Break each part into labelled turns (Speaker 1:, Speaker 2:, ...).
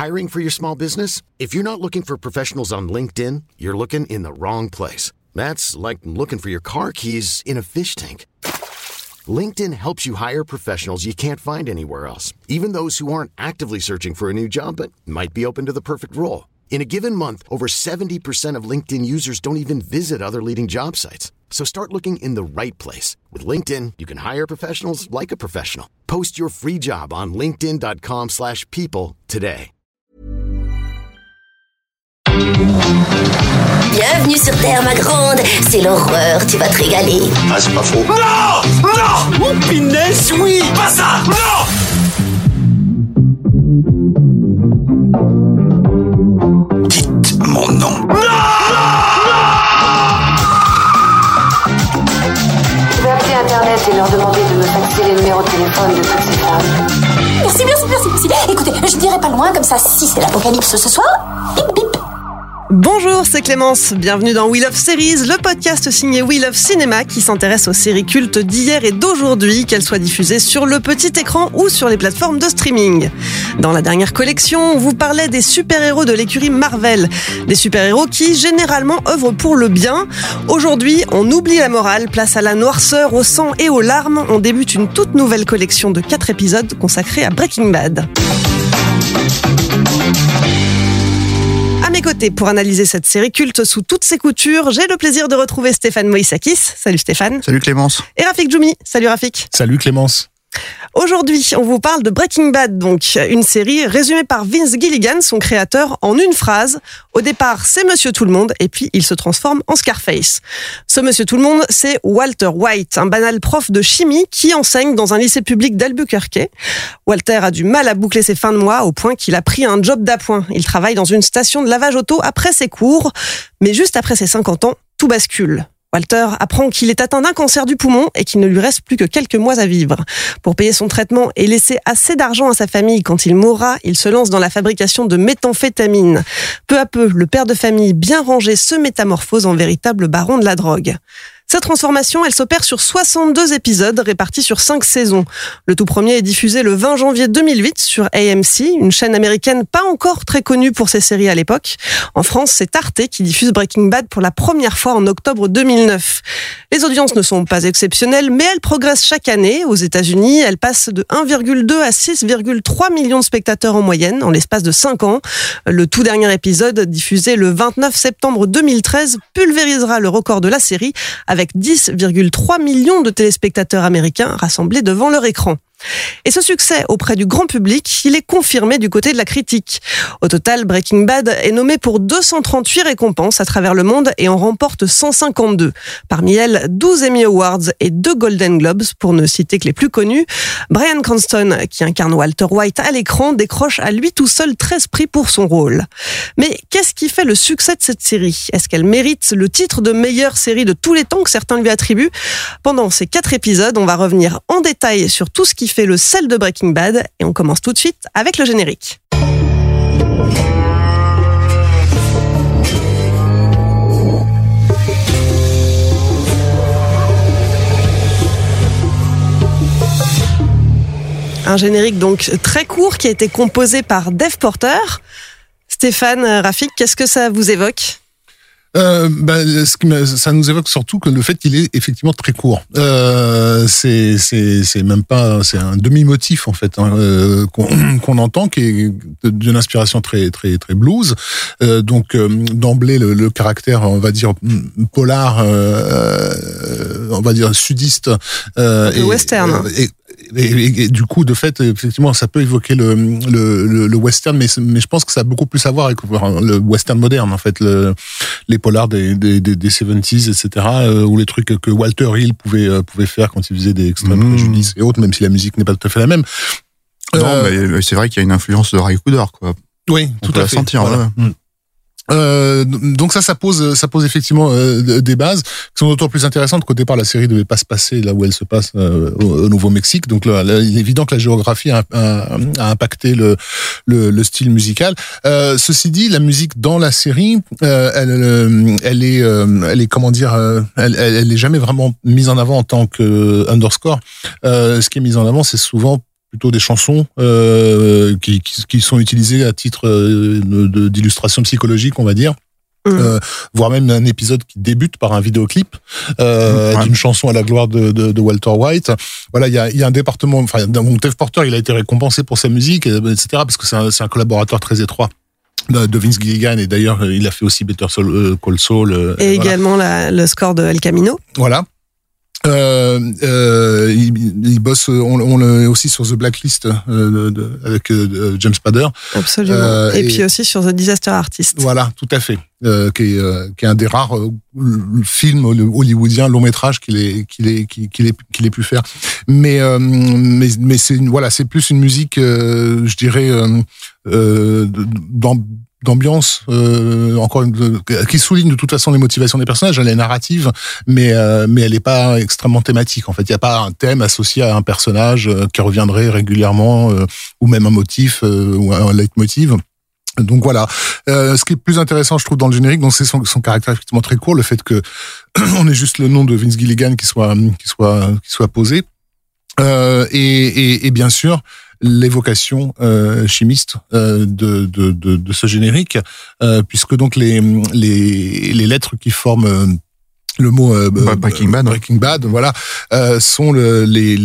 Speaker 1: Hiring for your small business? If you're not looking for professionals on LinkedIn, you're looking in the wrong place. That's like looking for your car keys in a fish tank. LinkedIn helps you hire professionals you can't find anywhere else, even those who aren't actively searching for a new job but might be open to the perfect role. In a given month, over 70% of LinkedIn users don't even visit other leading job sites. So start looking in the right place. With LinkedIn, you can hire professionals like a professional. Post your free job on linkedin.com/people today.
Speaker 2: Bienvenue sur Terre, ma grande. C'est l'horreur, tu vas te régaler.
Speaker 3: Ah, c'est pas faux.
Speaker 4: Non! Non!
Speaker 3: Oh, punaise, oui!
Speaker 4: Pas ça! Non!
Speaker 3: Dites mon nom.
Speaker 4: Non!
Speaker 5: Je vais appeler Internet et leur demander de me faxer les numéros de téléphone de toutes ces femmes.
Speaker 2: Merci. Écoutez, je dirai pas loin, comme ça, si c'est l'apocalypse ce soir, bip bip.
Speaker 6: Bonjour, c'est Clémence. Bienvenue dans We Love Series, le podcast signé We Love Cinéma qui s'intéresse aux séries cultes d'hier et d'aujourd'hui, qu'elles soient diffusées sur le petit écran ou sur les plateformes de streaming. Dans la dernière collection, on vous parlait des super-héros de l'écurie Marvel. Des super-héros qui, généralement, œuvrent pour le bien. Aujourd'hui, on oublie la morale, place à la noirceur, au sang et aux larmes. On débute une toute nouvelle collection de 4 épisodes consacrée à Breaking Bad. À mes côtés, pour analyser cette série culte sous toutes ses coutures, j'ai le plaisir de retrouver Stéphane Moïsakis. Salut Stéphane.
Speaker 7: Salut Clémence.
Speaker 6: Et Rafik Djoumi. Salut Rafik.
Speaker 8: Salut Clémence.
Speaker 6: Aujourd'hui, on vous parle de Breaking Bad, donc une série résumée par Vince Gilligan, son créateur, en une phrase. Au départ, c'est Monsieur Tout-le-Monde, et puis il se transforme en Scarface. Ce Monsieur Tout-le-Monde, c'est Walter White, un banal prof de chimie qui enseigne dans un lycée public d'Albuquerque. Walter a du mal à boucler ses fins de mois au point qu'il a pris un job d'appoint. Il travaille dans une station de lavage auto après ses cours, mais juste après ses 50 ans, tout bascule. Walter apprend qu'il est atteint d'un cancer du poumon et qu'il ne lui reste plus que quelques mois à vivre. Pour payer son traitement et laisser assez d'argent à sa famille quand il mourra, il se lance dans la fabrication de méthamphétamine. Peu à peu, le père de famille bien rangé se métamorphose en véritable baron de la drogue. Cette transformation, elle s'opère sur 62 épisodes répartis sur 5 saisons. Le tout premier est diffusé le 20 janvier 2008 sur AMC, une chaîne américaine pas encore très connue pour ses séries à l'époque. En France, c'est Arte qui diffuse Breaking Bad pour la première fois en octobre 2009. Les audiences ne sont pas exceptionnelles, mais elles progressent chaque année. Aux États-Unis, elles passent de 1,2 à 6,3 millions de spectateurs en moyenne en l'espace de 5 ans. Le tout dernier épisode, diffusé le 29 septembre 2013, pulvérisera le record de la série avec 10,3 millions de téléspectateurs américains rassemblés devant leur écran. Et ce succès auprès du grand public, il est confirmé du côté de la critique. Au total, Breaking Bad est nommé pour 238 récompenses à travers le monde et en remporte 152. Parmi elles, 12 Emmy Awards et 2 Golden Globes, pour ne citer que les plus connus. Bryan Cranston, qui incarne Walter White à l'écran, décroche à lui tout seul 13 prix pour son rôle. Mais qu'est-ce qui fait le succès de cette série ? Est-ce qu'elle mérite le titre de meilleure série de tous les temps que certains lui attribuent ? Pendant ces 4 épisodes, on va revenir en détail sur tout ce qui fait le sel de Breaking Bad et on commence tout de suite avec le générique. Un générique donc très court qui a été composé par Dave Porter. Stéphane, Rafik, qu'est-ce que ça vous évoque ?
Speaker 8: Ça nous évoque surtout que le fait qu'il est effectivement très court. C'est même pas, c'est un demi-motif en fait qu'on entend, qui est d'une inspiration très blues. Donc d'emblée le caractère, on va dire polar, on va dire sudiste,
Speaker 6: et western.
Speaker 8: Et du coup, de fait, effectivement, ça peut évoquer le western, mais je pense que ça a beaucoup plus à voir avec le western moderne, en fait, les polars des 70s, etc., ou les trucs que Walter Hill pouvait faire quand il faisait des Extreme Prejudice et autres, même si la musique n'est pas tout à fait la même.
Speaker 7: Non, mais c'est vrai qu'il y a une influence de Ray Cooder, quoi.
Speaker 8: Oui,
Speaker 7: on
Speaker 8: tout
Speaker 7: peut
Speaker 8: à
Speaker 7: la
Speaker 8: fait.
Speaker 7: sentir,
Speaker 8: voilà. Donc ça pose effectivement des bases qui sont d'autant plus intéressantes qu'au départ la série devait pas se passer là où elle se passe au Nouveau-Mexique. Donc là, il est évident que la géographie a impacté le style musical. Ceci dit, la musique dans la série, elle est comment dire, elle est jamais vraiment mise en avant en tant que underscore. Ce qui est mis en avant, c'est souvent plutôt des chansons qui sont utilisées à titre d'illustration psychologique, on va dire. Voire même un épisode qui débute par un vidéoclip d'une chanson à la gloire de Walter White. Voilà, il y a un département. Enfin, Dave Porter, il a été récompensé pour sa musique, etc. Parce que c'est un collaborateur très étroit de Vince Gilligan, et d'ailleurs il a fait aussi Better Call Saul
Speaker 6: et également le score de El Camino.
Speaker 8: Voilà. Il bosse, on est aussi sur The Blacklist avec James Spader.
Speaker 6: Absolument. Et puis aussi sur The Disaster Artist.
Speaker 8: Voilà, tout à fait. Qui est un des rares films hollywoodiens long métrage qu'il ait pu faire. Mais c'est plus une musique, je dirais, d'ambiance, qui souligne de toute façon les motivations des personnages. Elle est narrative, mais elle n'est pas extrêmement thématique. En fait, il n'y a pas un thème associé à un personnage qui reviendrait régulièrement, ou même un motif ou un leitmotiv. Donc voilà. Ce qui est plus intéressant, je trouve, dans le générique, donc c'est son caractère effectivement très court, le fait que on ait juste le nom de Vince Gilligan qui soit posé, et bien sûr l'évocation chimiste de ce générique, puisque donc les lettres qui forment le mot
Speaker 7: Breaking
Speaker 8: Bad, voilà, sont il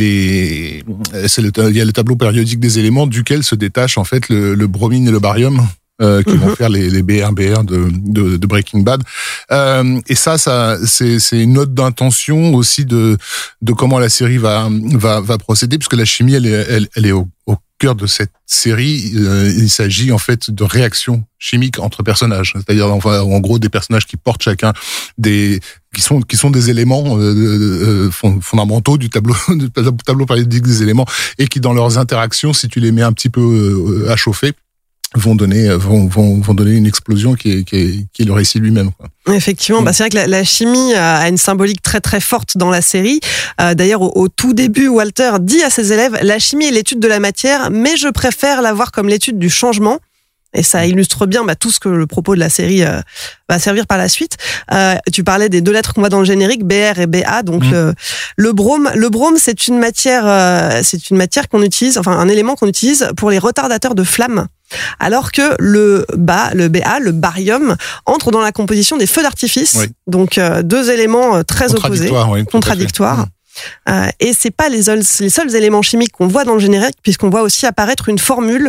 Speaker 8: y a le tableau périodique des éléments duquel se détachent en fait le bromine et le barium, qui vont faire les BR de Breaking Bad. Et ça c'est une note d'intention aussi de comment la série va procéder, puisque la chimie elle est au cœur de cette série. Il s'agit en fait de réactions chimiques entre personnages, c'est-à-dire en gros des personnages qui portent chacun qui sont des éléments fondamentaux du tableau périodique des éléments, et qui dans leurs interactions, si tu les mets un petit peu à chauffer, vont donner une explosion qui est le récit lui-même, quoi.
Speaker 6: Effectivement, c'est vrai que la chimie a une symbolique très très forte dans la série. D'ailleurs, au tout début, Walter dit à ses élèves: la chimie est l'étude de la matière, mais je préfère la voir comme l'étude du changement. Et ça illustre bien tout ce que le propos de la série va servir par la suite. Tu parlais des deux lettres qu'on voit dans le générique, BR et BA. Donc le brome, c'est une matière qu'on utilise, enfin un élément qu'on utilise pour les retardateurs de flammes. Alors que le BA, le barium, entre dans la composition des feux d'artifice. Oui. Donc deux éléments très opposés, contradictoires. Et c'est pas les seuls éléments chimiques qu'on voit dans le générique, puisqu'on voit aussi apparaître une formule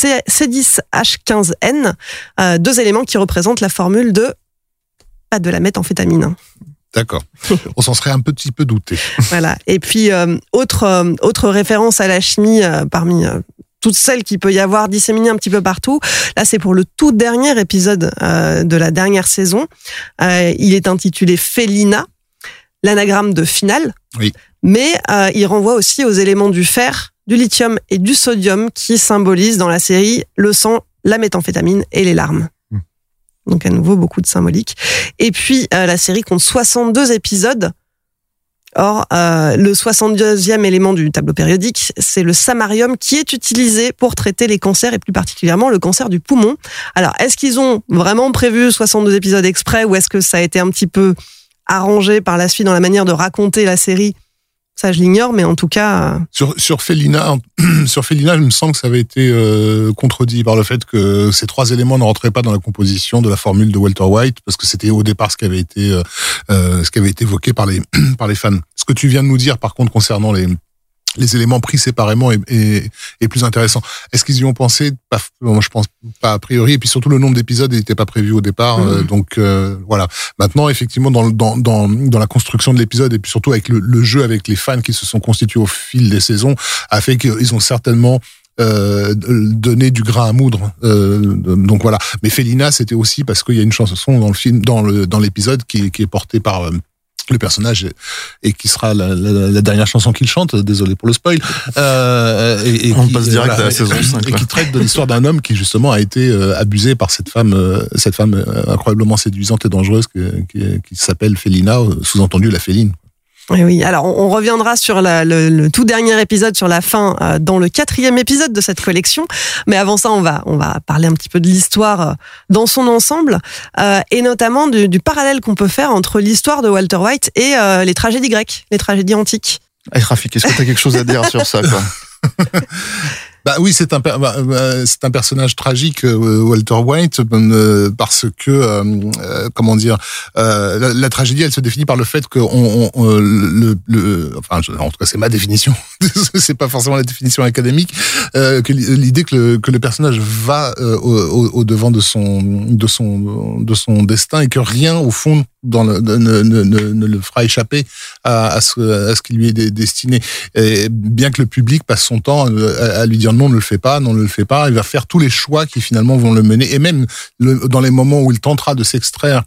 Speaker 6: C10H15N, deux éléments qui représentent la formule pas de la méthamphétamine.
Speaker 8: D'accord. On s'en serait un petit peu douté.
Speaker 6: Voilà. Et puis autre référence à la chimie parmi toutes celles qu'il peut y avoir disséminées un petit peu partout. Là, c'est pour le tout dernier épisode de la dernière saison. Il est intitulé Felina, l'anagramme de finale. Oui. Mais il renvoie aussi aux éléments du fer, du lithium et du sodium qui symbolisent dans la série le sang, la méthamphétamine et les larmes. Donc à nouveau, beaucoup de symbolique. Et puis, la série compte 62 épisodes. Or, le 62e élément du tableau périodique, c'est le samarium qui est utilisé pour traiter les cancers, et plus particulièrement le cancer du poumon. Alors, est-ce qu'ils ont vraiment prévu 62 épisodes exprès, ou est-ce que ça a été un petit peu arrangé par la suite dans la manière de raconter la série? Ça, je l'ignore, mais en tout cas...
Speaker 8: Sur Felina, il me semble que ça avait été contredit par le fait que ces trois éléments ne rentraient pas dans la composition de la formule de Walter White, parce que c'était au départ ce qui avait été évoqué par les fans. Ce que tu viens de nous dire, par contre, concernant les éléments pris séparément est plus intéressant. Est-ce qu'ils y ont pensé? Moi, je pense pas a priori. Et puis surtout, le nombre d'épisodes n'était pas prévu au départ. Donc voilà. Maintenant, effectivement, dans la construction de l'épisode, et puis surtout avec le jeu avec les fans qui se sont constitués au fil des saisons, a fait qu'ils ont certainement donné du grain à moudre. Donc voilà. Mais Felina, c'était aussi parce qu'il y a une chanson dans le film, dans l'épisode qui est portée par le personnage, et qui sera la dernière chanson qu'il chante, désolé pour le spoil,
Speaker 7: on passe direct à la saison 5,
Speaker 8: et qui traite de l'histoire d'un homme qui justement a été abusé par cette femme incroyablement séduisante et dangereuse qui s'appelle Felina, sous-entendu la féline.
Speaker 6: Oui, alors on reviendra sur le tout dernier épisode, sur la fin, dans le 4e épisode de cette collection. Mais avant ça, on va parler un petit peu de l'histoire dans son ensemble, et notamment du parallèle qu'on peut faire entre l'histoire de Walter White et les tragédies grecques, les tragédies antiques.
Speaker 7: Rafik, est-ce que tu as quelque chose à dire sur ça, quoi?
Speaker 8: Bah oui, c'est un personnage tragique, Walter White, parce que comment dire, la tragédie, elle se définit par le fait que en tout cas c'est ma définition, c'est pas forcément la définition académique, que l'idée que le personnage va au devant de son destin et que rien au fond ne le fera échapper à ce qui lui est destiné. Et bien que le public passe son temps à lui dire non, ne le fais pas, il va faire tous les choix qui finalement vont le mener. Et même dans les moments où il tentera de s'extraire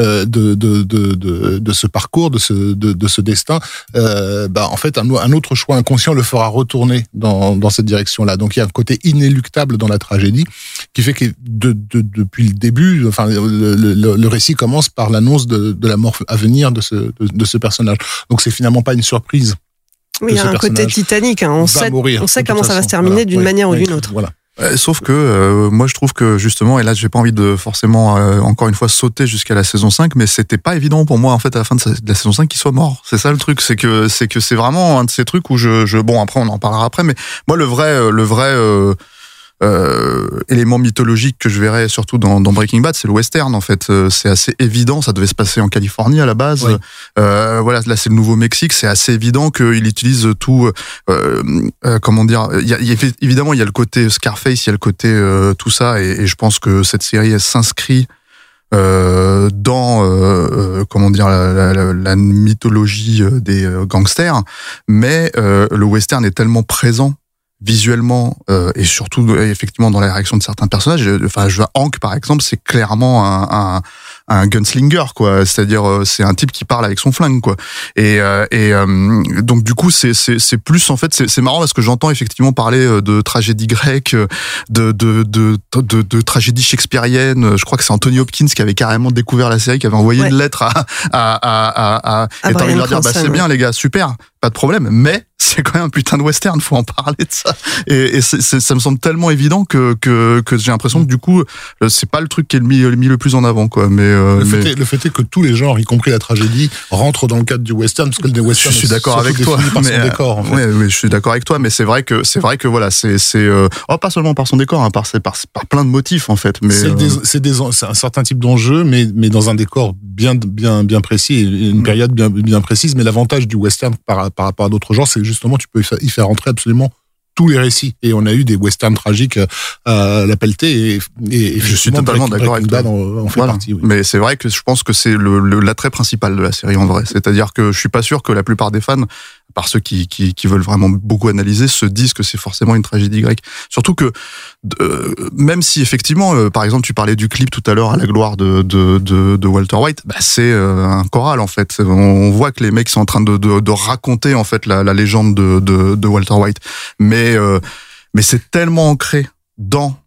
Speaker 8: de ce parcours, de ce destin, en fait un autre choix inconscient le fera retourner dans cette direction-là. Donc il y a un côté inéluctable dans la tragédie qui fait que depuis le début, enfin le récit commence par l'annonce de la mort à venir de ce personnage. Donc c'est finalement pas une surprise.
Speaker 6: Oui, il y a un côté Titanic. On sait comment ça va se terminer d'une manière ou d'une autre.
Speaker 8: Voilà.
Speaker 7: Sauf que moi je trouve que justement, et là j'ai pas envie de forcément encore une fois sauter jusqu'à la saison 5, mais c'était pas évident pour moi en fait à la fin de la saison 5 qu'il soit mort. C'est ça le truc, c'est que c'est vraiment un de ces trucs où bon, après on en parlera après, mais moi le vrai élément mythologique que je verrais surtout dans Breaking Bad, c'est le western en fait. C'est assez évident, ça devait se passer en Californie à la base. Oui. Voilà, là c'est le Nouveau-Mexique, c'est assez évident qu'il utilise tout. Comment dire, évidemment il y a le côté Scarface, il y a le côté tout ça, et je pense que cette série elle s'inscrit dans comment dire la mythologie des gangsters, mais le western est tellement présent visuellement et surtout effectivement dans la réaction de certains personnages. Enfin, je vois Hank par exemple, c'est clairement un gunslinger quoi, c'est-à-dire c'est un type qui parle avec son flingue quoi. Et donc du coup c'est plus en fait c'est marrant parce que j'entends effectivement parler de tragédie grecque, de tragédie shakespearienne. Je crois que c'est Anthony Hopkins qui avait carrément découvert la série, qui avait envoyé une lettre à et t'as envie de leur dire c'est bien les gars, super, pas de problème, mais c'est quand même un putain de western, faut en parler de ça. Et ça me semble tellement évident que j'ai l'impression que du coup c'est pas le truc qui est mis le plus en avant quoi. Mais
Speaker 8: le fait est que tous les genres, y compris la tragédie, rentrent dans le cadre du western, parce que le western,
Speaker 7: je suis d'accord avec toi,
Speaker 8: par son décor, en fait.
Speaker 7: Oui, je suis d'accord avec toi, mais c'est vrai que voilà, c'est pas seulement par son décor, hein, par plein de motifs en fait. Mais
Speaker 8: c'est un certain type d'enjeu, mais dans un décor bien précis, une période bien précise. Mais l'avantage du western par rapport à d'autres genres, c'est que justement tu peux y faire rentrer absolument tous les récits. Et on a eu des westerns tragiques à la pelletée, et
Speaker 7: je suis totalement d'accord avec toi.
Speaker 8: On fait partie, oui.
Speaker 7: Mais c'est vrai que je pense que c'est l'attrait principal de la série en vrai. C'est-à-dire que je suis pas sûr que la plupart des fans, par ceux qui veulent vraiment beaucoup analyser, se disent que c'est forcément une tragédie grecque. Surtout que même si effectivement, par exemple, tu parlais du clip tout à l'heure à la gloire de Walter White, bah c'est un choral en fait. On voit que les mecs sont en train de raconter en fait la légende de Walter White, mais c'est tellement ancré dans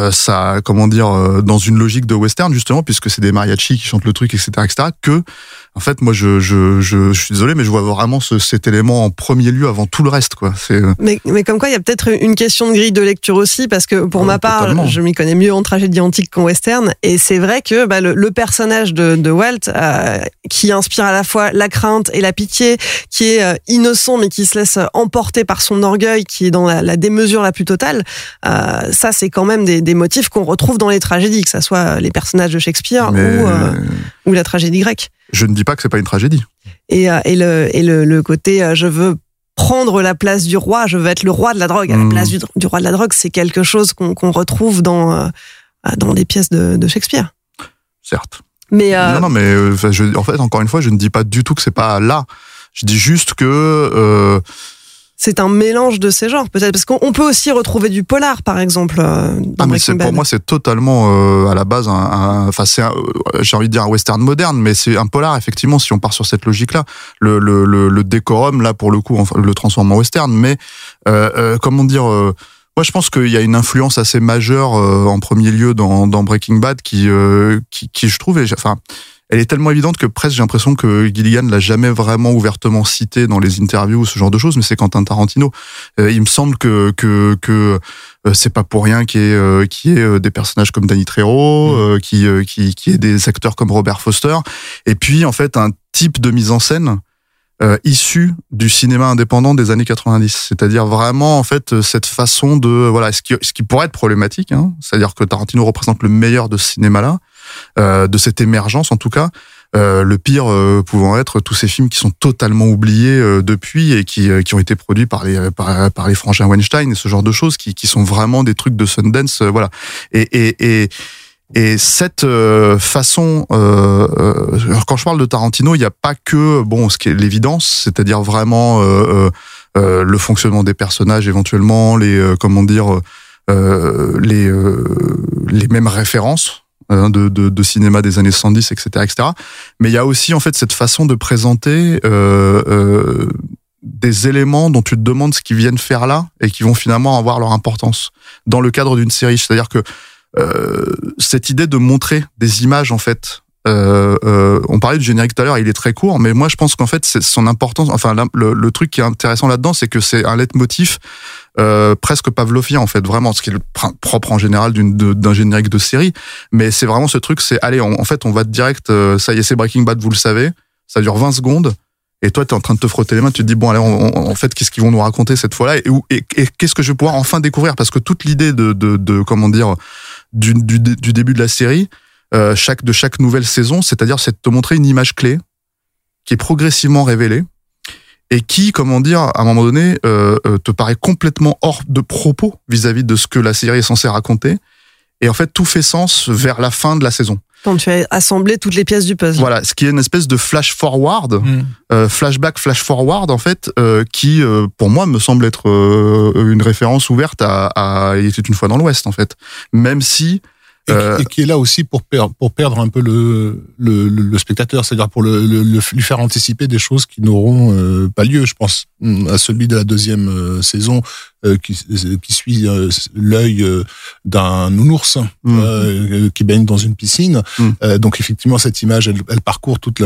Speaker 7: dans une logique de western justement, puisque c'est des mariachis qui chantent le truc, etc., que en fait moi je suis désolé, mais je vois vraiment cet élément en premier lieu avant tout le reste quoi.
Speaker 6: Mais comme quoi il y a peut-être une question de grille de lecture aussi, parce que pour ma part totalement. Je m'y connais mieux en tragédie antique qu'en western, et c'est vrai que le personnage de Walt qui inspire à la fois la crainte et la pitié, qui est innocent mais qui se laisse emporter par son orgueil, qui est dans la démesure la plus totale, ça c'est quand même des motifs qu'on retrouve dans les tragédies, que ça soit les personnages de Shakespeare ou la tragédie grecque.
Speaker 7: Je ne dis pas que c'est pas une tragédie.
Speaker 6: Et le côté je veux prendre la place du roi, je veux être le roi de la drogue à la place du roi de la drogue, c'est quelque chose qu'on retrouve dans les pièces de Shakespeare.
Speaker 7: Certes.
Speaker 6: Mais
Speaker 7: non, mais en fait, encore une fois, je ne dis pas du tout que c'est pas là. Je dis juste que
Speaker 6: c'est un mélange de ces genres, peut-être, parce qu'on peut aussi retrouver du polar, par exemple.
Speaker 7: Pour moi, c'est totalement à la base j'ai envie de dire un western moderne, mais c'est un polar effectivement si on part sur cette logique-là. Le décorum là pour le coup, le transforme en western, mais comment dire. Moi, je pense qu'il y a une influence assez majeure en premier lieu dans Breaking Bad qui je trouve, elle est tellement évidente que presque j'ai l'impression que Gilligan l'a jamais vraiment ouvertement cité dans les interviews ou ce genre de choses, mais c'est Quentin Tarantino. Il me semble que c'est pas pour rien qu'il y ait des personnages comme Danny Trejo, qu'il y ait des acteurs comme Robert Foster, et puis en fait un type de mise en scène issu du cinéma indépendant des années 90. C'est-à-dire vraiment, en fait, cette façon de, voilà, ce qui pourrait être problématique, hein, c'est-à-dire que Tarantino représente le meilleur de ce cinéma-là, de cette émergence en tout cas, le pire pouvant être tous ces films qui sont totalement oubliés depuis et qui ont été produits par les frangins Weinstein et ce genre de choses qui sont vraiment des trucs de Sundance, voilà. Et cette façon, quand je parle de Tarantino, il n'y a pas que ce qui est l'évidence, c'est-à-dire vraiment le fonctionnement des personnages, éventuellement les mêmes références de cinéma des années 70, etc. Mais il y a aussi en fait cette façon de présenter des éléments dont tu te demandes ce qu'ils viennent faire là et qui vont finalement avoir leur importance dans le cadre d'une série. C'est-à-dire que cette idée de montrer des images en fait, on parlait du générique tout à l'heure, il est très court, mais moi je pense qu'en fait c'est son importance. Enfin, le truc qui est intéressant là-dedans, c'est que c'est un leitmotiv presque pavlovien en fait, vraiment, ce qui est le propre en général d'un générique de série. Mais c'est vraiment ce truc, c'est allez, en fait on va direct, ça y est, c'est Breaking Bad, vous le savez, ça dure 20 secondes. Et toi, t'es en train de te frotter les mains, tu te dis bon, allez, en fait, qu'est-ce qu'ils vont nous raconter cette fois-là, et qu'est-ce que je vais pouvoir enfin découvrir, parce que toute l'idée de comment dire du début de la série, de chaque nouvelle saison, c'est-à-dire c'est de te montrer une image clé qui est progressivement révélée et qui, comment dire, à un moment donné, te paraît complètement hors de propos vis-à-vis de ce que la série est censée raconter. Et en fait, tout fait sens vers la fin de la saison.
Speaker 6: Donc tu as assemblé toutes les pièces du puzzle. Voilà,
Speaker 7: ce qui est une espèce de flash forward, flashback, flash forward en fait, qui pour moi me semble être une référence ouverte à Il était une fois dans l'Ouest en fait, même si
Speaker 8: et qui est là aussi pour perdre un peu le spectateur, c'est-à-dire pour lui faire anticiper des choses qui n'auront pas lieu. Je pense à celui de la deuxième saison qui suit l'œil d'un nounours qui baigne dans une piscine. Donc effectivement, cette image, elle parcourt toute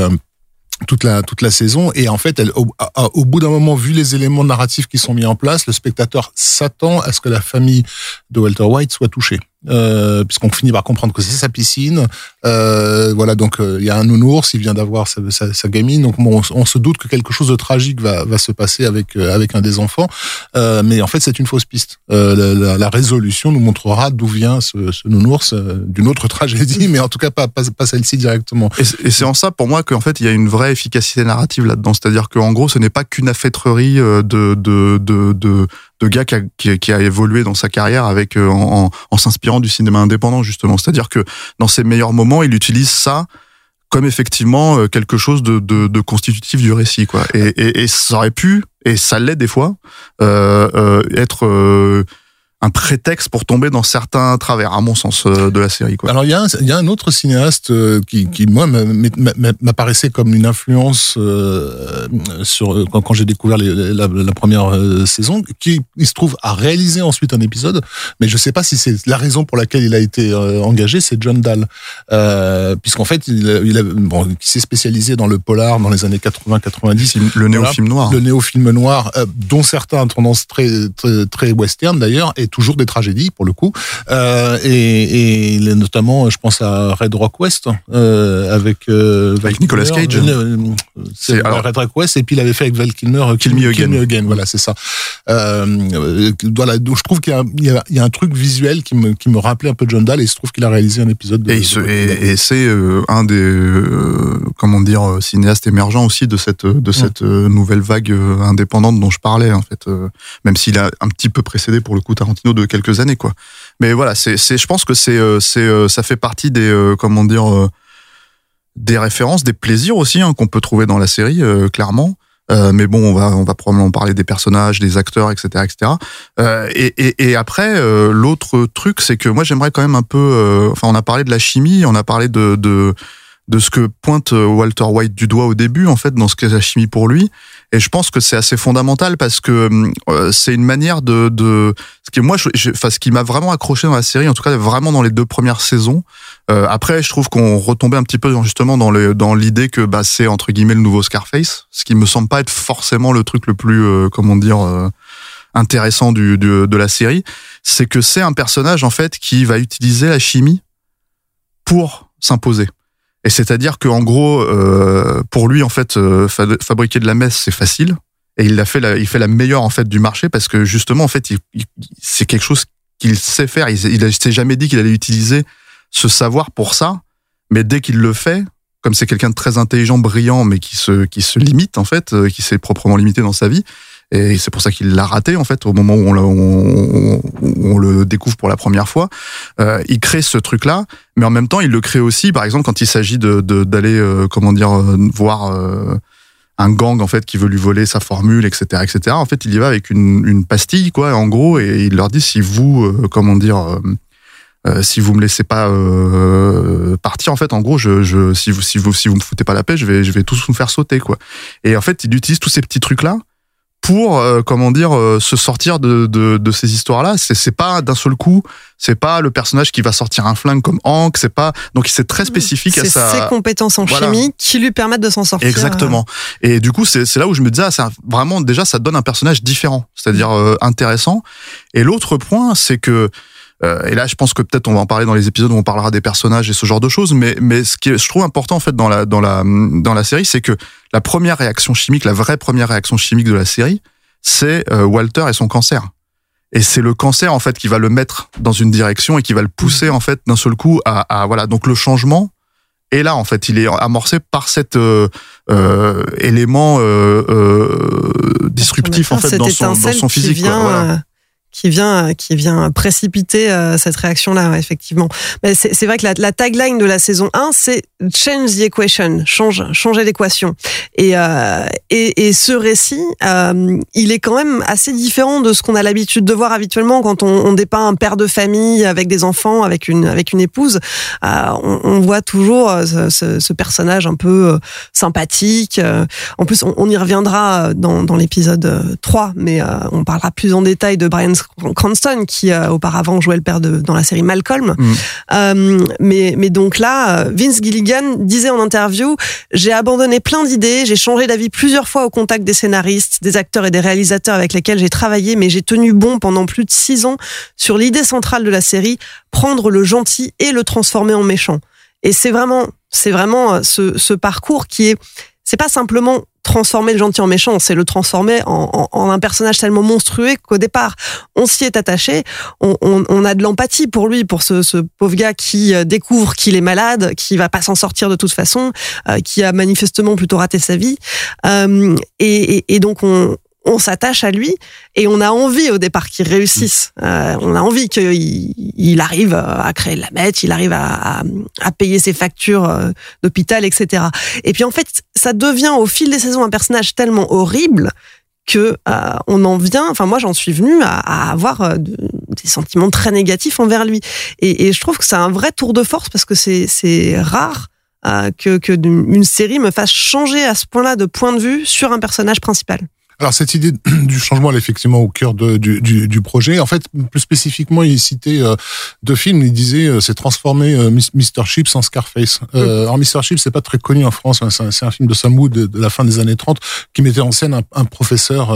Speaker 8: la saison, et en fait, au bout d'un moment, vu les éléments narratifs qui sont mis en place, le spectateur s'attend à ce que la famille de Walter White soit touchée. Puisqu'on finit par comprendre que c'est sa piscine, voilà, donc il y a un nounours, il vient d'avoir sa gamine, donc bon, on se doute que quelque chose de tragique va se passer avec un des enfants, mais en fait c'est une fausse piste. La résolution nous montrera d'où vient ce nounours, d'une autre tragédie, mais en tout cas pas celle-ci directement.
Speaker 7: Et c'est en ça pour moi qu'en fait il y a une vraie efficacité narrative là-dedans, c'est-à-dire qu'en gros ce n'est pas qu'une affaîtrerie de gars qui a évolué dans sa carrière avec en s'inspirant du cinéma indépendant justement, c'est-à-dire que dans ses meilleurs moments il utilise ça comme effectivement quelque chose de constitutif du récit, quoi, et ça aurait pu, et ça l'est des fois, être un prétexte pour tomber dans certains travers, à mon sens, de la série, quoi.
Speaker 8: Alors il y a un autre cinéaste qui moi m'apparaissait comme une influence sur quand j'ai découvert la première saison, qui il se trouve a réalisé ensuite un épisode, mais je sais pas si c'est la raison pour laquelle il a été engagé, c'est John Dahl, puisqu'en fait qui s'est spécialisé dans le polar dans les années 80-90,
Speaker 7: le néo-film noir,
Speaker 8: dont certains ont tendance très très très western d'ailleurs, et toujours des tragédies pour le coup, et notamment je pense à Red Rock West avec
Speaker 7: Nicolas Cage,
Speaker 8: c'est Red Rock West, et puis il avait fait avec Val Kilmer Kill Me Again, voilà, c'est ça. Voilà, donc je trouve qu'il y a un truc visuel qui me rappelait un peu John Dahl, et il se trouve qu'il a réalisé un épisode
Speaker 7: et c'est un des cinéastes émergents aussi de cette nouvelle vague indépendante dont je parlais, en fait, même s'il a un petit peu précédé pour le coup Tarantino de quelques années, quoi. Mais voilà, je pense que ça fait partie des des références, des plaisirs aussi, hein, qu'on peut trouver dans la série, clairement. Mais bon, on va probablement parler des personnages, des acteurs, etc., etc. Et après, l'autre truc, c'est que moi j'aimerais quand même un peu. On a parlé de la chimie, on a parlé de ce que pointe Walter White du doigt au début, en fait, dans ce qu'est la chimie pour lui. Et je pense que c'est assez fondamental, parce que c'est une manière ce qui m'a vraiment accroché dans la série, en tout cas vraiment dans les 2 premières saisons. Après, je trouve qu'on retombait un petit peu justement dans l'idée que c'est entre guillemets le nouveau Scarface, ce qui me semble pas être forcément le truc le plus intéressant de la série. C'est que c'est un personnage en fait qui va utiliser la chimie pour s'imposer. Et c'est-à-dire que en gros, pour lui en fait, fabriquer de la messe c'est facile. Et il fait la meilleure en fait du marché parce que justement en fait, c'est quelque chose qu'il sait faire. Il s'est jamais dit qu'il allait utiliser ce savoir pour ça, mais dès qu'il le fait, comme c'est quelqu'un de très intelligent, brillant, mais qui se limite en fait, qui s'est proprement limité dans sa vie, et c'est pour ça qu'il l'a raté en fait au moment où on le découvre pour la première fois. Il crée ce truc-là, mais en même temps, il le crée aussi, par exemple, quand il s'agit d'aller voir un gang en fait qui veut lui voler sa formule, etc., etc. En fait, il y va avec une pastille, quoi, en gros, et il leur dit si vous, si vous me laissez pas partir, en fait, en gros, si vous me foutez pas la paix, je vais tous vous faire sauter, quoi. Et en fait, il utilise tous ces petits trucs là pour se sortir de ces histoires-là. C'est pas d'un seul coup, c'est pas le personnage qui va sortir un flingue comme Hank, c'est pas, donc c'est très spécifique à sa...
Speaker 6: C'est ses compétences en chimie qui lui permettent de s'en sortir.
Speaker 7: Exactement. Et du coup, c'est là où je me disais, vraiment, déjà, ça donne un personnage différent, c'est-à-dire intéressant. Et l'autre point, c'est que, et là, je pense que peut-être on va en parler dans les épisodes où on parlera des personnages et ce genre de choses, mais ce qui je trouve important en fait dans la série, c'est que la première réaction chimique, la vraie première réaction chimique de la série, c'est Walter et son cancer. Et c'est le cancer en fait qui va le mettre dans une direction et qui va le pousser en fait d'un seul coup à voilà. Donc le changement est là en fait, il est amorcé par cet élément disruptif en fait dans son physique.
Speaker 6: Qui vient précipiter cette réaction-là, effectivement. Mais c'est vrai que la tagline de la saison 1, c'est « Change the equation », changer l'équation. Et ce récit, il est quand même assez différent de ce qu'on a l'habitude de voir habituellement quand on dépeint un père de famille avec des enfants, avec une épouse. On voit toujours ce personnage un peu sympathique. En plus, on y reviendra dans l'épisode 3, mais on parlera plus en détail de Bryan Cranston qui auparavant jouait le père dans la série Malcolm. Mais donc là, Vince Gilligan disait en interview: j'ai abandonné plein d'idées, j'ai changé d'avis plusieurs fois au contact des scénaristes, des acteurs et des réalisateurs avec lesquels j'ai travaillé, mais j'ai tenu bon pendant plus de 6 ans sur l'idée centrale de la série, prendre le gentil et le transformer en méchant. Et c'est vraiment ce parcours qui est, c'est pas simplement transformer le gentil en méchant, c'est le transformer en un personnage tellement monstrueux qu'au départ, on s'y est attaché, on a de l'empathie pour lui, pour ce pauvre gars qui découvre qu'il est malade, qui va pas s'en sortir de toute façon, qui a manifestement plutôt raté sa vie, et donc on s'attache à lui et on a envie au départ qu'il réussisse. On a envie qu'il arrive à créer de la meth, il arrive à payer ses factures d'hôpital, etc. Et puis en fait, ça devient au fil des saisons un personnage tellement horrible que on en vient. Enfin, moi, j'en suis venue à avoir des sentiments très négatifs envers lui. Et je trouve que c'est un vrai tour de force parce que c'est rare que une série me fasse changer à ce point-là de point de vue sur un personnage principal.
Speaker 8: Alors cette idée du changement, elle est effectivement au cœur du projet. En fait, plus spécifiquement, il citait 2 films. Il disait c'est transformer Mr. Chips en Scarface. Alors Mr. Chips, c'est pas très connu en France. C'est un film de Sam Wood de la fin des années 30 qui mettait en scène un professeur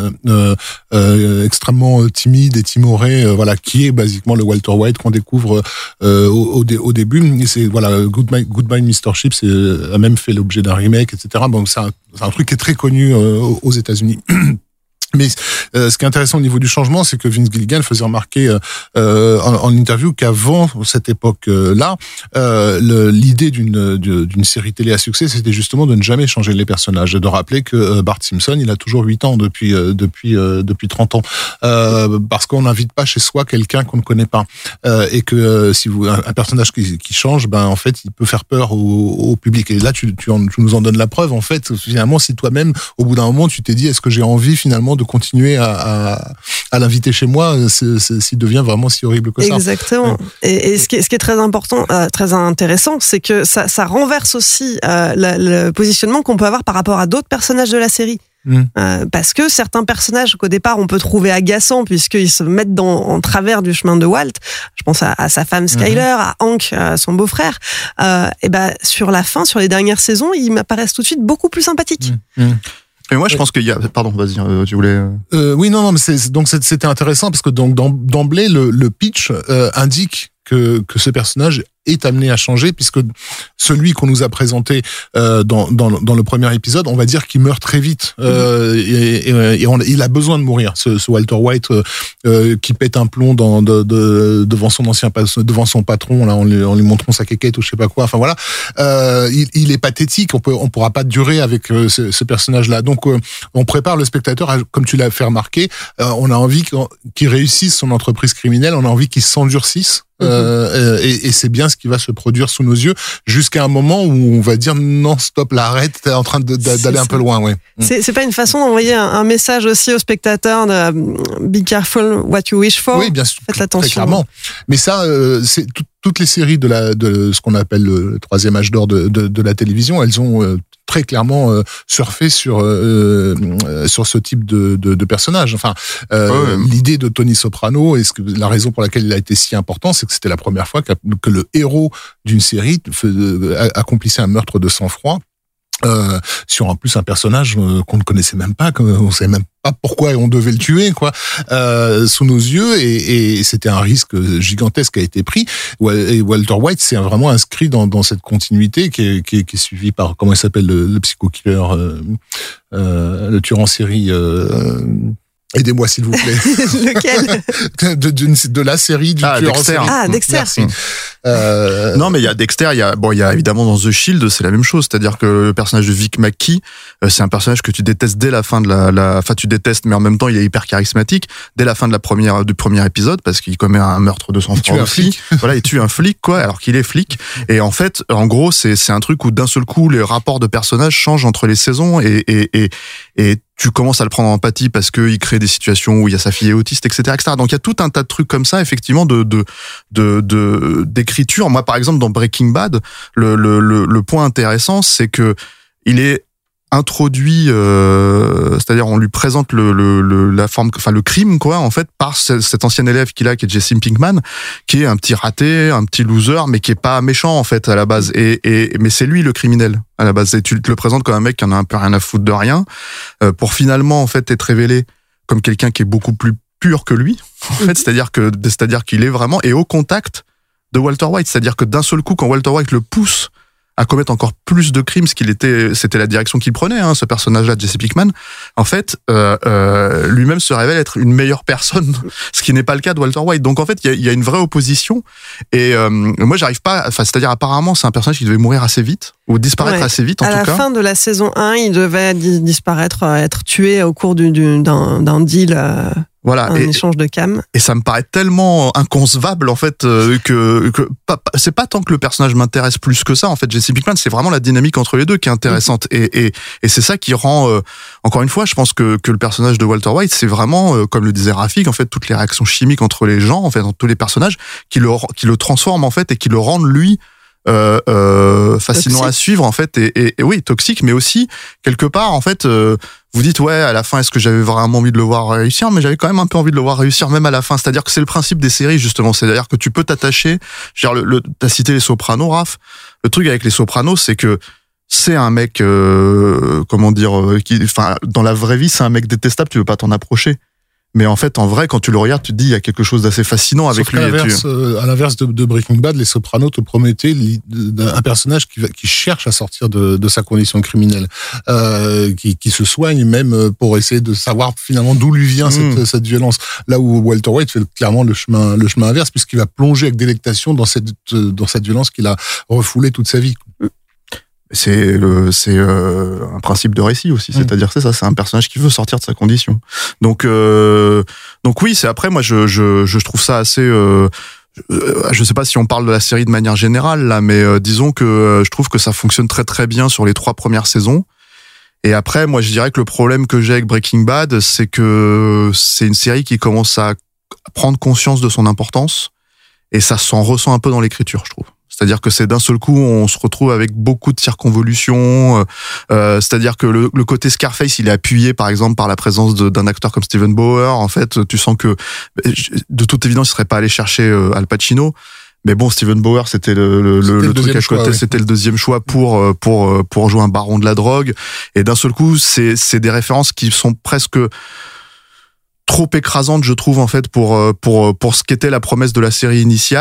Speaker 8: extrêmement timide et timoré, voilà, qui est basiquement le Walter White qu'on découvre au début. Et c'est voilà, Goodbye Mr. Chips a même fait l'objet d'un remake, etc. Bon, c'est un truc qui est très connu aux États-Unis. Mais ce qui est intéressant au niveau du changement, c'est que Vince Gilligan faisait remarquer en interview qu'avant cette époque-là, l'idée d'une série télé à succès, c'était justement de ne jamais changer les personnages, de rappeler que Bart Simpson, il a toujours 8 ans depuis 30 ans, parce qu'on n'invite pas chez soi quelqu'un qu'on ne connaît pas, et que si un personnage qui change, ben en fait, il peut faire peur au public. Et là, tu nous en donnes la preuve. En fait, finalement, si toi-même, au bout d'un moment, tu t'es dit, est-ce que j'ai envie finalement de continuer à l'inviter chez moi, s'il devient vraiment si horrible que ça.
Speaker 6: Exactement. Et ce qui est très important, très intéressant, c'est que ça renverse aussi le positionnement qu'on peut avoir par rapport à d'autres personnages de la série. Parce que certains personnages qu'au départ on peut trouver agaçants puisqu'ils se mettent en travers du chemin de Walt, je pense à sa femme Skyler, à Hank, son beau-frère, et ben sur la fin, sur les dernières saisons, ils m'apparaissent tout de suite beaucoup plus sympathiques.
Speaker 7: Et moi, je pense qu'il y a... Pardon, vas-y, tu voulais...
Speaker 8: Oui, non, mais c'était intéressant parce que donc d'emblée, le pitch indique que ce personnage est amené à changer, puisque celui qu'on nous a présenté dans le premier épisode, on va dire qu'il meurt très vite, il a besoin de mourir. Ce Walter White qui pète un plomb devant son patron, là, en lui montrant sa quéquette ou je sais pas quoi. Enfin voilà, il est pathétique. On pourra pas durer avec ce personnage-là. Donc on prépare le spectateur, comme tu l'as fait remarquer, on a envie qu'il réussisse son entreprise criminelle, on a envie qu'il s'endurcisse. Et c'est bien ce qui va se produire sous nos yeux jusqu'à un moment où on va dire non, stop, là, arrête, t'es en train d'aller un peu loin, ouais.
Speaker 6: C'est pas une façon d'envoyer un message aussi aux spectateurs de be careful what you wish for.
Speaker 8: Oui, bien sûr.
Speaker 6: Faites attention.
Speaker 8: Très clairement. Mais ça, c'est toutes les séries de ce qu'on appelle le troisième âge d'or de la télévision, elles ont très clairement surfé sur ce type de personnage. Enfin, l'idée de Tony Soprano et la raison pour laquelle il a été si important, c'est que c'était la première fois que le héros d'une série accomplissait un meurtre de sang-froid. Sur en plus un personnage qu'on ne connaissait même pas, qu'on savait même pas pourquoi on devait le tuer, quoi, sous nos yeux, et c'était un risque gigantesque qui a été pris. Et Walter White s'est vraiment inscrit dans cette continuité qui est suivie par, comment il s'appelle, le psycho-killer, le tueur en série. Aidez-moi s'il vous plaît.
Speaker 6: Lequel?
Speaker 8: de la série du tueur en série.
Speaker 6: Ah, Dexter.
Speaker 8: Merci.
Speaker 7: Non, mais il y a Dexter, il y a évidemment dans The Shield, c'est la même chose, c'est-à-dire que le personnage de Vic McKee, c'est un personnage que tu détestes dès la fin de enfin tu détestes, mais en même temps il est hyper charismatique dès la fin de du premier épisode parce qu'il commet un meurtre de sang-froid aussi. Voilà, il tue un flic, quoi, alors qu'il est flic. Et en fait, en gros, c'est un truc où d'un seul coup les rapports de personnages changent entre les saisons et tu commences à le prendre en empathie parce qu'il crée des situations où il y a sa fille est autiste, etc., etc. Donc il y a tout un tas de trucs comme ça, effectivement, d'écriture. Moi, par exemple, dans Breaking Bad, le point intéressant, c'est que il est introduit, c'est-à-dire on lui présente la forme, enfin le crime, quoi, en fait, par cet ancien élève qu'il a, qui est Jesse Pinkman, qui est un petit raté, un petit loser, mais qui est pas méchant en fait à la base. Mais c'est lui le criminel à la base. Et tu te le présentes comme un mec qui en a un peu rien à foutre de rien, pour finalement en fait être révélé comme quelqu'un qui est beaucoup plus pur que lui. En fait, c'est-à-dire qu'il est vraiment et au contact de Walter White. C'est-à-dire que d'un seul coup, quand Walter White le pousse à commettre encore plus de crimes, c'était la direction qu'il prenait, hein, ce personnage-là, Jesse Pinkman. En fait, lui-même se révèle être une meilleure personne, ce qui n'est pas le cas de Walter White. Donc en fait, il y a une vraie opposition. Et moi, j'arrive pas. Enfin, c'est-à-dire apparemment, c'est un personnage qui devait mourir assez vite ou disparaître assez vite en tout cas. À la
Speaker 6: fin de la saison 1, il devait disparaître, être tué au cours d'un deal.
Speaker 7: Voilà,
Speaker 6: échange de cam. Et
Speaker 7: ça me paraît tellement inconcevable en fait que c'est pas tant que le personnage m'intéresse plus que ça. En fait, Jesse Pinkman, c'est vraiment la dynamique entre les deux qui est intéressante. Et c'est ça qui rend encore une fois, je pense que le personnage de Walter White, c'est vraiment comme le disait Rafik, en fait, toutes les réactions chimiques entre les gens, en fait, entre tous les personnages, qui le transforment en fait et qui le rendent lui fascinant toxique à suivre en fait et oui, toxique, mais aussi quelque part en fait vous dites ouais, à la fin, est-ce que j'avais vraiment envie de le voir réussir? Mais j'avais quand même un peu envie de le voir réussir même à la fin. C'est-à-dire que c'est le principe des séries justement, c'est-à-dire que tu peux t'attacher. T'as cité les Sopranos, Raph. Le truc avec les Sopranos, c'est que c'est un mec dans la vraie vie, c'est un mec détestable, tu veux pas t'en approcher. Mais en fait, en vrai, quand tu le regardes, tu te dis, il y a quelque chose d'assez fascinant avec lui.
Speaker 8: À l'inverse de Breaking Bad, les Sopranos te promettaient un personnage qui cherche à sortir de sa condition criminelle, qui se soigne même pour essayer de savoir finalement d'où lui vient cette violence. Là où Walter White fait clairement le chemin inverse, puisqu'il va plonger avec délectation dans cette violence qu'il a refoulée toute sa vie.
Speaker 7: C'est un principe de récit aussi, c'est-à-dire c'est un personnage qui veut sortir de sa condition. Donc oui, c'est après moi je trouve ça assez je sais pas si on parle de la série de manière générale là, mais disons que je trouve que ça fonctionne très très bien sur les 3 premières saisons. Et après moi je dirais que le problème que j'ai avec Breaking Bad, c'est que c'est une série qui commence à prendre conscience de son importance et ça s'en ressent un peu dans l'écriture, je trouve. C'est-à-dire que c'est d'un seul coup, on se retrouve avec beaucoup de circonvolutions. C'est-à-dire que le côté Scarface, il est appuyé, par exemple, par la présence d'un acteur comme Steven Bauer. En fait, tu sens que, de toute évidence, il serait pas allé chercher Al Pacino. Mais bon, Steven Bauer, c'était le truc à côté, c'était le deuxième choix pour jouer un baron de la drogue. Et d'un seul coup, c'est des références qui sont presque trop écrasantes, je trouve, en fait, pour ce qu'était la promesse de la série initiale.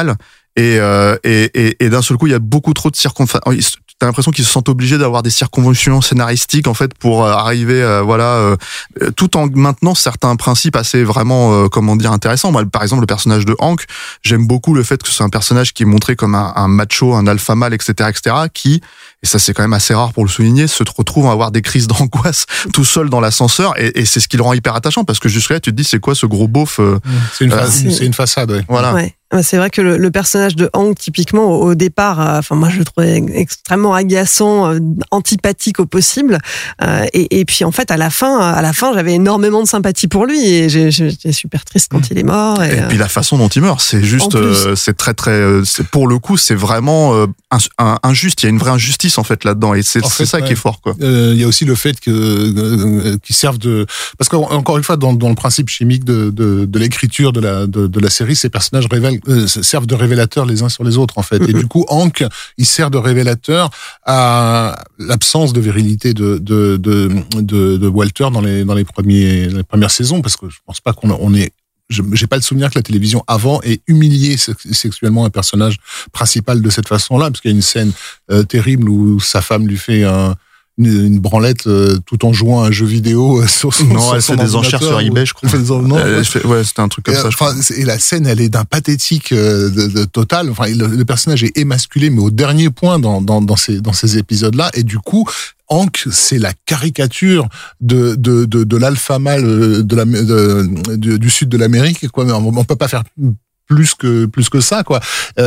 Speaker 7: Et d'un seul coup, il y a beaucoup trop de circonstances. T'as l'impression qu'ils se sentent obligés d'avoir des circonventions scénaristiques en fait pour arriver tout en maintenant certains principes assez vraiment intéressants. Moi, par exemple, le personnage de Hank, j'aime beaucoup le fait que c'est un personnage qui est montré comme un macho, un alpha mâle, etc., qui, et ça c'est quand même assez rare pour le souligner, se retrouve à avoir des crises d'angoisse tout seul dans l'ascenseur, et c'est ce qui le rend hyper attachant, parce que jusque là tu te dis c'est quoi ce gros beauf
Speaker 8: c'est une façade, ouais.
Speaker 7: Voilà.
Speaker 6: Ouais. C'est vrai que le personnage de Hank, typiquement, au départ, moi je le trouvais extrêmement agaçant, antipathique au possible. Et puis en fait, à la fin, j'avais énormément de sympathie pour lui, et j'étais super triste quand il est mort.
Speaker 7: Et puis la façon dont il meurt, c'est juste, c'est très pour le coup, c'est vraiment injuste. Il y a une vraie injustice en fait là-dedans, et c'est ça qui est fort, quoi.
Speaker 8: Il y a aussi le fait qu'ils servent parce qu'encore une fois, dans le principe chimique de l'écriture de la série, ces personnages servent de révélateurs les uns sur les autres, en fait. Et du coup, Hank, il sert de révélateur à l'absence de virilité de Walter dans les premières saisons, parce que je pense pas j'ai pas le souvenir que la télévision avant ait humilié sexuellement un personnage principal de cette façon-là, parce qu'il y a une scène terrible où sa femme lui fait une branlette tout en jouant à un jeu vidéo sur son
Speaker 7: Non, elle fait des enchères sur eBay, je crois. Ouais, c'était un truc comme ça.
Speaker 8: Et la scène, elle est d'un pathétique total. Enfin, le personnage est émasculé, mais au dernier point dans ces épisodes-là. Et du coup, Hank, c'est la caricature de l'alpha mâle du sud de l'Amérique, quoi. Mais on peut pas faire plus que ça, quoi.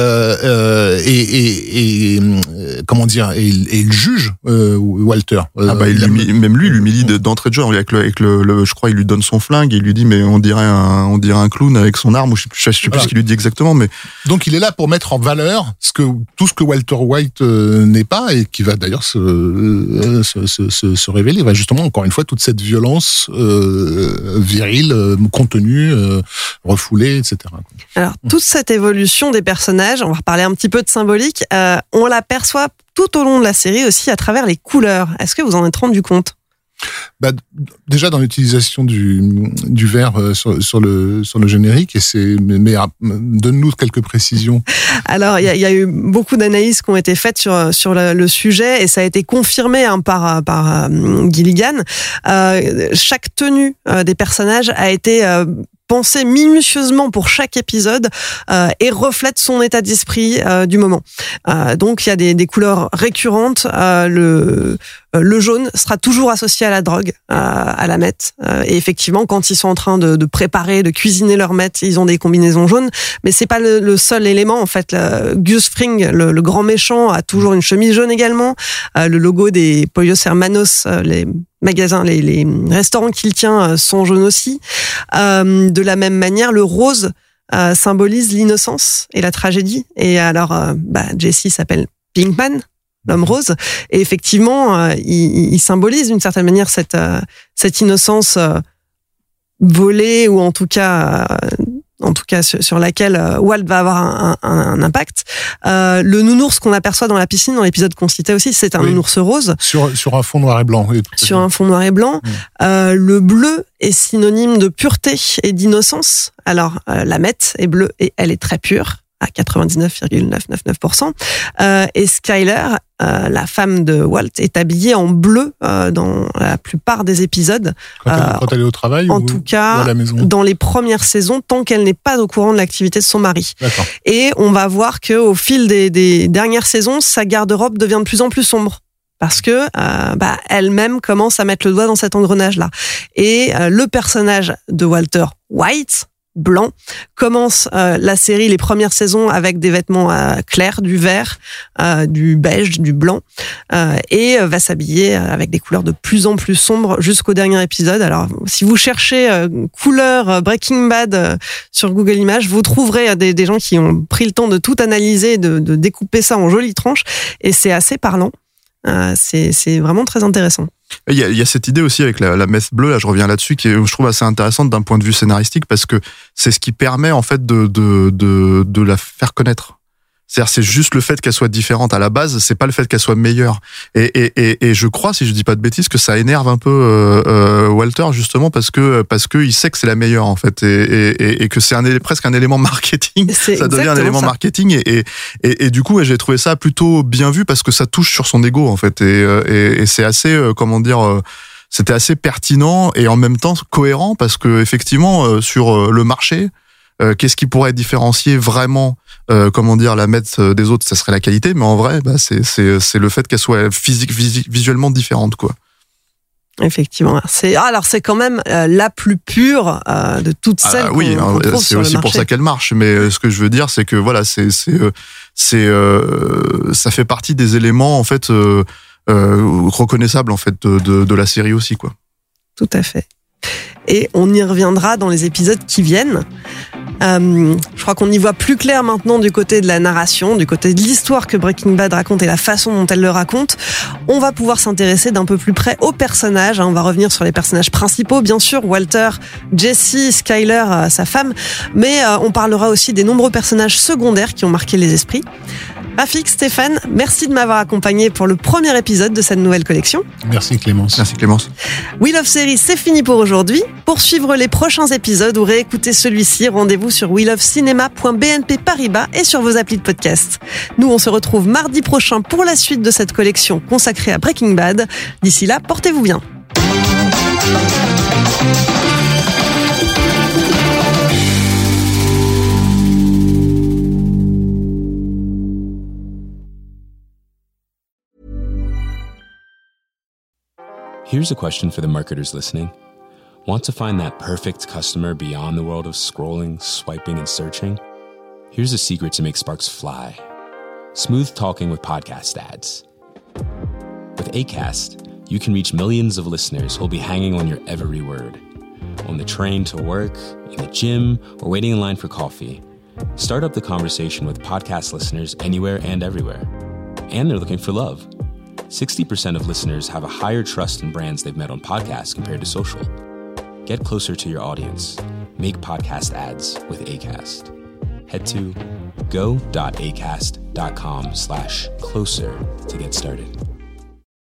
Speaker 8: Comment dire, et il juge Walter.
Speaker 7: Il l'humilie d'entrée de jeu avec le je crois, il lui donne son flingue et il lui dit mais on dirait un clown avec son arme, ou je sais plus ce qu'il lui dit exactement, mais
Speaker 8: donc il est là pour mettre en valeur tout ce que Walter White n'est pas, et qui va d'ailleurs se révéler. Justement, encore une fois, toute cette violence virile, contenue, refoulée, etc.
Speaker 6: Alors, toute cette évolution des personnages, on va reparler un petit peu de symbolique, on l'aperçoit tout au long de la série aussi à travers les couleurs. Est-ce que vous en êtes rendu compte ?
Speaker 8: Déjà dans l'utilisation du vert sur le générique, mais donne-nous quelques précisions.
Speaker 6: Alors il y a eu beaucoup d'analyses qui ont été faites sur le sujet, et ça a été confirmé par Gilligan. Chaque tenue des personnages a été pensée minutieusement pour chaque épisode et reflète son état d'esprit du moment. Donc il y a des couleurs récurrentes. Le jaune sera toujours associé à la drogue, à la meth. Et effectivement, quand ils sont en train de préparer, de cuisiner leur meth, ils ont des combinaisons jaunes. Mais c'est pas le seul élément, en fait. Gus Fring, le grand méchant, a toujours une chemise jaune également. Le logo des Pollos Hermanos, les magasins, les restaurants qu'il tient sont jaunes aussi. De la même manière, le rose symbolise l'innocence et la tragédie. Et alors, Jesse s'appelle Pinkman, l'homme rose, et effectivement, il symbolise d'une certaine manière cette innocence volée, ou en tout cas sur laquelle Walt va avoir un impact. Le nounours qu'on aperçoit dans la piscine dans l'épisode qu'on citait aussi, c'est un nounours rose.
Speaker 8: Sur un fond noir et blanc. Oui,
Speaker 6: sur un fond noir et blanc. Le bleu est synonyme de pureté et d'innocence. Alors, la meth est bleue et elle est très pure, à 99,999%. Et Skyler, la femme de Walt, est habillée en bleu dans la plupart des épisodes.
Speaker 8: Quand elle est au travail
Speaker 6: en
Speaker 8: ou
Speaker 6: tout cas,
Speaker 8: à la maison.
Speaker 6: Dans les premières saisons, tant qu'elle n'est pas au courant de l'activité de son mari.
Speaker 8: D'accord.
Speaker 6: Et on va voir qu'au fil des dernières saisons, sa garde-robe devient de plus en plus sombre. Parce que elle-même commence à mettre le doigt dans cet engrenage-là. Et le personnage de Walter White, blanc, commence la série, les premières saisons, avec des vêtements clairs, du vert, du beige, du blanc, et va s'habiller avec des couleurs de plus en plus sombres jusqu'au dernier épisode. Alors, si vous cherchez couleur Breaking Bad sur Google Images, vous trouverez des gens qui ont pris le temps de tout analyser, de découper ça en jolies tranches, et c'est assez parlant. C'est vraiment très intéressant.
Speaker 7: Il y a cette idée aussi avec la meth bleue, là je reviens là-dessus, qui est, je trouve, assez intéressante d'un point de vue scénaristique, parce que c'est ce qui permet en fait de la faire connaître. C'est-à-dire, c'est juste le fait qu'elle soit différente à la base, c'est pas le fait qu'elle soit meilleure. Et je crois, si je dis pas de bêtises, que ça énerve un peu Walter, justement, parce que il sait que c'est la meilleure, en fait, et que c'est presque un élément marketing. Ça devient un élément marketing, et du coup, j'ai trouvé ça plutôt bien vu, parce que ça touche sur son ego, en fait, et c'est assez, c'était assez pertinent et en même temps cohérent, parce que effectivement, sur le marché, qu'est-ce qui pourrait différencier vraiment, la mettre des autres, ça serait la qualité, mais en vrai, c'est le fait qu'elle soit visuellement différente, quoi.
Speaker 6: Effectivement, c'est quand même la plus pure de toutes celles qu'on trouve
Speaker 7: c'est
Speaker 6: sur le
Speaker 7: aussi
Speaker 6: marché.
Speaker 7: pour ça qu'elle marche. Mais ce que je veux dire, c'est que voilà, ça fait partie des éléments en fait reconnaissables en fait de la série aussi, quoi.
Speaker 6: Tout à fait. Et on y reviendra dans les épisodes qui viennent. Je crois qu'on y voit plus clair maintenant du côté de la narration, du côté de l'histoire que Breaking Bad raconte et la façon dont elle le raconte. On va pouvoir s'intéresser d'un peu plus près aux personnages. On va revenir sur les personnages principaux, bien sûr, Walter, Jesse, Skyler, sa femme, mais on parlera aussi des nombreux personnages secondaires qui ont marqué les esprits. Rafik, Stéphane, merci de m'avoir accompagné pour le premier épisode de cette nouvelle collection.
Speaker 8: Merci Clémence.
Speaker 7: Merci Clémence.
Speaker 6: Wheel of Series, c'est fini pour aujourd'hui. Pour suivre les prochains épisodes ou réécouter celui-ci, rendez-vous sur wheelofcinema.bnp Paribas et sur vos applis de podcast. Nous, on se retrouve mardi prochain pour la suite de cette collection consacrée à Breaking Bad. D'ici là, portez-vous bien.
Speaker 9: Here's a question for the marketers listening. Want to find that perfect customer beyond the world of scrolling, swiping, and searching? Here's a secret to make sparks fly. Smooth talking with podcast ads. With Acast, you can reach millions of listeners who'll be hanging on your every word. On the train to work, in the gym, or waiting in line for coffee. Start up the conversation with podcast listeners anywhere and everywhere. And they're looking for love. 60% of listeners have a higher trust in brands they've met on podcasts compared to social. Get closer to your audience. Make podcast ads with Acast. Head to go.acast.com/closer to get started.